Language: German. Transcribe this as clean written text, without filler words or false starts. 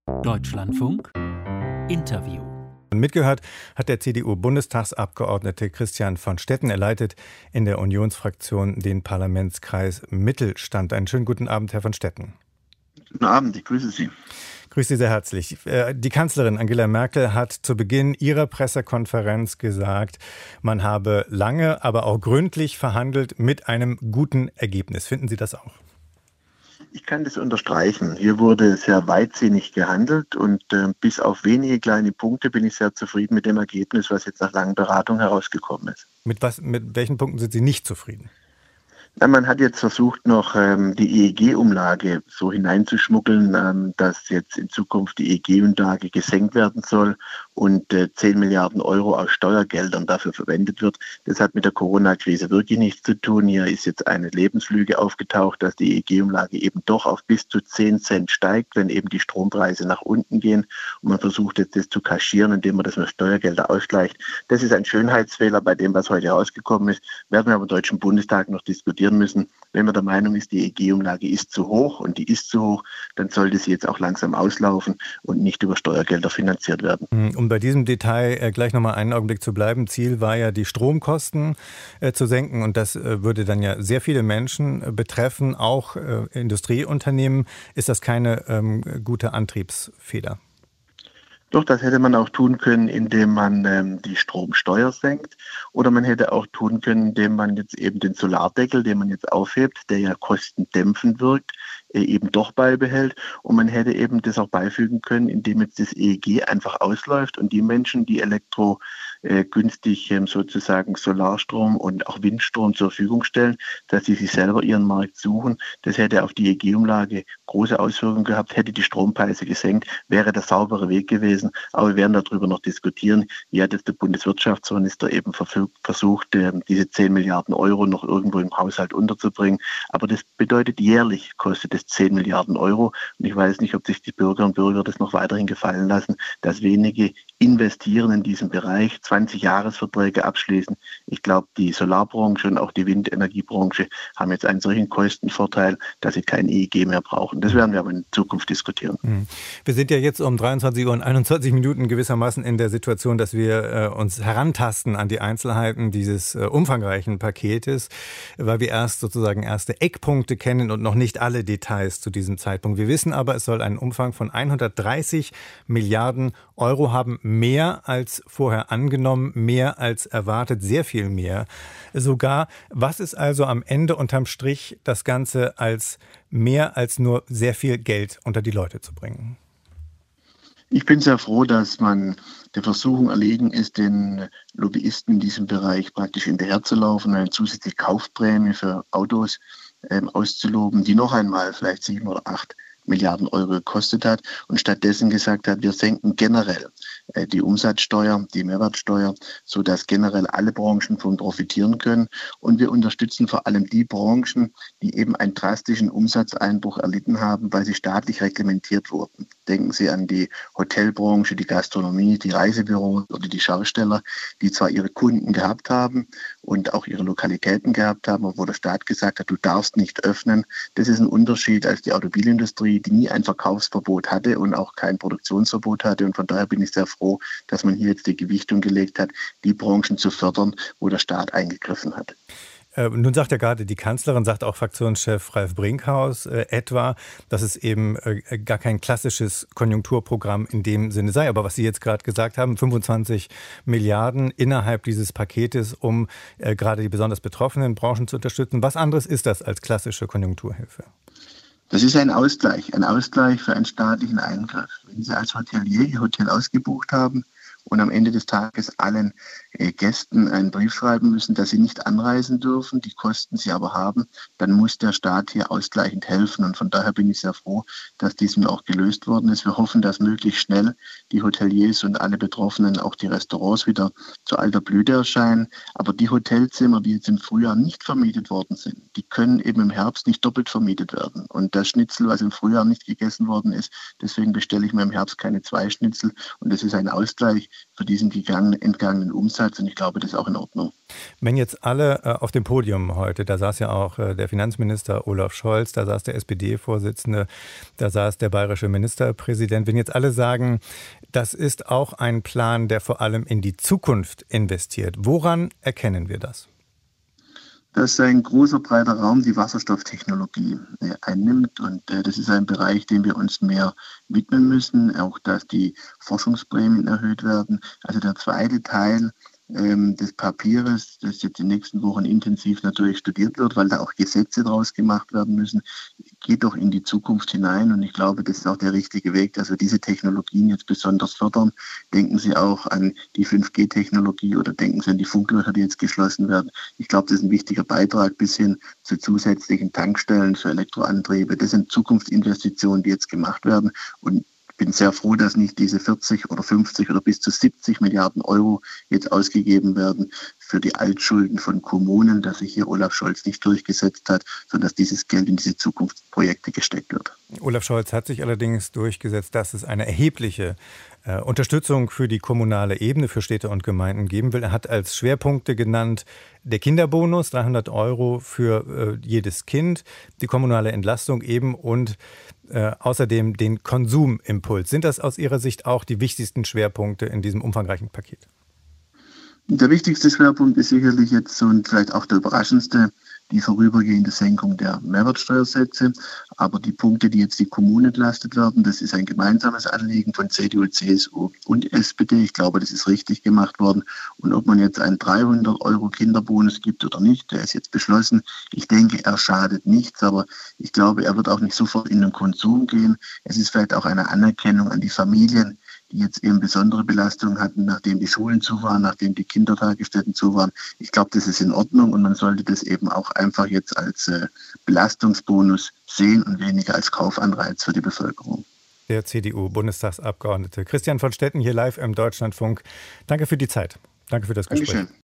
Deutschlandfunk Interview. Mitgehört hat der CDU-Bundestagsabgeordnete Christian von Stetten. Er leitet in der Unionsfraktion den Parlamentskreis Mittelstand. Einen schönen guten Abend, Herr von Stetten. Guten Abend, ich grüße Sie. Grüße Sie sehr herzlich. Die Kanzlerin Angela Merkel hat zu Beginn ihrer Pressekonferenz gesagt, man habe lange, aber auch gründlich verhandelt mit einem guten Ergebnis. Finden Sie das auch? Ich kann das unterstreichen. Hier wurde sehr weitsinnig gehandelt und bis auf wenige kleine Punkte bin ich sehr zufrieden mit dem Ergebnis, was jetzt nach langen Beratungen herausgekommen ist. Mit welchen Punkten sind Sie nicht zufrieden? Ja, man hat jetzt versucht, noch die EEG-Umlage so hineinzuschmuggeln, dass jetzt in Zukunft die EEG-Umlage gesenkt werden soll und 10 Milliarden Euro aus Steuergeldern dafür verwendet wird. Das hat mit der Corona-Krise wirklich nichts zu tun. Hier ist jetzt eine Lebenslüge aufgetaucht, dass die EEG-Umlage eben doch auf bis zu 10 Cent steigt, wenn eben die Strompreise nach unten gehen. Und man versucht jetzt das zu kaschieren, indem man das mit Steuergelder ausgleicht. Das ist ein Schönheitsfehler bei dem, was heute rausgekommen ist. Werden wir aber im Deutschen Bundestag noch diskutieren müssen. Wenn man der Meinung ist, die EEG-Umlage ist zu hoch und die ist zu hoch, dann sollte sie jetzt auch langsam auslaufen und nicht über Steuergelder finanziert werden. Um bei diesem Detail gleich nochmal einen Augenblick zu bleiben. Ziel war ja, die Stromkosten zu senken und das würde dann ja sehr viele Menschen betreffen, auch Industrieunternehmen. Ist das keine gute Antriebsfeder? Doch, das hätte man auch tun können, indem man die Stromsteuer senkt. Oder man hätte auch tun können, indem man jetzt eben den Solardeckel, den man jetzt aufhebt, der ja kostendämpfend wirkt, eben doch beibehält. Und man hätte eben das auch beifügen können, indem jetzt das EEG einfach ausläuft und die Menschen, die günstig sozusagen Solarstrom und auch Windstrom zur Verfügung stellen, dass sie sich selber ihren Markt suchen. Das hätte auf die EEG-Umlage große Auswirkungen gehabt, hätte die Strompreise gesenkt, wäre der saubere Weg gewesen. Aber wir werden darüber noch diskutieren. Wie hat jetzt der Bundeswirtschaftsminister eben versucht, diese 10 Milliarden Euro noch irgendwo im Haushalt unterzubringen. Aber das bedeutet, jährlich kostet es 10 Milliarden Euro. Und ich weiß nicht, ob sich die Bürger und Bürger das noch weiterhin gefallen lassen, dass wenige investieren in diesem Bereich, 20-Jahresverträge abschließen. Ich glaube, die Solarbranche und auch die Windenergiebranche haben jetzt einen solchen Kostenvorteil, dass sie kein EEG mehr brauchen. Das werden wir aber in Zukunft diskutieren. Wir sind ja jetzt um 23 Uhr und 21 Minuten gewissermaßen in der Situation, dass wir uns herantasten an die Einzelheiten dieses umfangreichen Paketes, weil wir erste Eckpunkte kennen und noch nicht alle Details zu diesem Zeitpunkt. Wir wissen aber, es soll einen Umfang von 130 Milliarden Euro haben, mehr als vorher angenommen, mehr als erwartet, sehr viel mehr sogar. Was ist also am Ende unterm Strich das Ganze als mehr als nur sehr viel Geld unter die Leute zu bringen? Ich bin sehr froh, dass man der Versuchung erlegen ist, den Lobbyisten in diesem Bereich praktisch hinterherzulaufen, eine zusätzliche Kaufprämie für Autos auszuloben, die noch einmal vielleicht 7 oder 8 Milliarden Euro gekostet hat und stattdessen gesagt hat, wir senken generell die Umsatzsteuer, die Mehrwertsteuer, sodass generell alle Branchen davon profitieren können. Und wir unterstützen vor allem die Branchen, die eben einen drastischen Umsatzeinbruch erlitten haben, weil sie staatlich reglementiert wurden. Denken Sie an die Hotelbranche, die Gastronomie, die Reisebüros oder die Schausteller, die zwar ihre Kunden gehabt haben und auch ihre Lokalitäten gehabt haben, wo der Staat gesagt hat, du darfst nicht öffnen. Das ist ein Unterschied als die Automobilindustrie, die nie ein Verkaufsverbot hatte und auch kein Produktionsverbot hatte. Und von daher bin ich sehr froh, dass man hier jetzt die Gewichtung gelegt hat, die Branchen zu fördern, wo der Staat eingegriffen hat. Nun sagt ja gerade die Kanzlerin, sagt auch Fraktionschef Ralf Brinkhaus etwa, dass es eben gar kein klassisches Konjunkturprogramm in dem Sinne sei. Aber was Sie jetzt gerade gesagt haben, 25 Milliarden innerhalb dieses Paketes, um gerade die besonders betroffenen Branchen zu unterstützen. Was anderes ist das als klassische Konjunkturhilfe? Das ist ein Ausgleich für einen staatlichen Eingriff. Wenn Sie als Hotelier Ihr Hotel ausgebucht haben und am Ende des Tages allen Gästen einen Brief schreiben müssen, dass sie nicht anreisen dürfen, die Kosten sie aber haben, dann muss der Staat hier ausgleichend helfen. Und von daher bin ich sehr froh, dass diesem auch gelöst worden ist. Wir hoffen, dass möglichst schnell die Hoteliers und alle Betroffenen, auch die Restaurants, wieder zu alter Blüte erscheinen. Aber die Hotelzimmer, die jetzt im Frühjahr nicht vermietet worden sind, die können eben im Herbst nicht doppelt vermietet werden. Und das Schnitzel, was im Frühjahr nicht gegessen worden ist, deswegen bestelle ich mir im Herbst keine 2 Schnitzel. Und das ist ein Ausgleich für diesen entgangenen Umsatz, Platz und ich glaube, das ist auch in Ordnung. Wenn jetzt alle auf dem Podium heute, da saß ja auch der Finanzminister Olaf Scholz, da saß der SPD-Vorsitzende, da saß der bayerische Ministerpräsident, wenn jetzt alle sagen, das ist auch ein Plan, der vor allem in die Zukunft investiert, woran erkennen wir das? Dass ein großer, breiter Raum die Wasserstofftechnologie einnimmt. Und das ist ein Bereich, dem wir uns mehr widmen müssen. Auch, dass die Forschungsprämien erhöht werden. Also der zweite Teil des Papiers, das jetzt in den nächsten Wochen intensiv natürlich studiert wird, weil da auch Gesetze draus gemacht werden müssen, geht doch in die Zukunft hinein. Und ich glaube, das ist auch der richtige Weg, dass wir diese Technologien jetzt besonders fördern. Denken Sie auch an die 5G-Technologie oder denken Sie an die Funklöcher, die jetzt geschlossen werden. Ich glaube, das ist ein wichtiger Beitrag bis hin zu zusätzlichen Tankstellen für Elektroantriebe. Das sind Zukunftsinvestitionen, die jetzt gemacht werden. Und ich bin sehr froh, dass nicht diese 40 oder 50 oder bis zu 70 Milliarden Euro jetzt ausgegeben werden für die Altschulden von Kommunen, dass sich hier Olaf Scholz nicht durchgesetzt hat, sondern dass dieses Geld in diese Zukunftsprojekte gesteckt wird. Olaf Scholz hat sich allerdings durchgesetzt, dass es eine erhebliche Unterstützung für die kommunale Ebene, für Städte und Gemeinden geben will. Er hat als Schwerpunkte genannt der Kinderbonus, 300 Euro für jedes Kind, die kommunale Entlastung eben und außerdem den Konsumimpuls. Sind das aus Ihrer Sicht auch die wichtigsten Schwerpunkte in diesem umfangreichen Paket? Der wichtigste Schwerpunkt ist sicherlich jetzt und vielleicht auch der überraschendste, die vorübergehende Senkung der Mehrwertsteuersätze. Aber die Punkte, die jetzt die Kommunen entlastet werden, das ist ein gemeinsames Anliegen von CDU, CSU und SPD. Ich glaube, das ist richtig gemacht worden. Und ob man jetzt einen 300 Euro Kinderbonus gibt oder nicht, der ist jetzt beschlossen. Ich denke, er schadet nichts, aber ich glaube, er wird auch nicht sofort in den Konsum gehen. Es ist vielleicht auch eine Anerkennung an die Familien, die jetzt eben besondere Belastungen hatten, nachdem die Schulen zu waren, nachdem die Kindertagesstätten zu waren. Ich glaube, das ist in Ordnung und man sollte das eben auch einfach jetzt als Belastungsbonus sehen und weniger als Kaufanreiz für die Bevölkerung. Der CDU-Bundestagsabgeordnete Christian von Stetten hier live im Deutschlandfunk. Danke für die Zeit. Danke für das Gespräch. Dankeschön.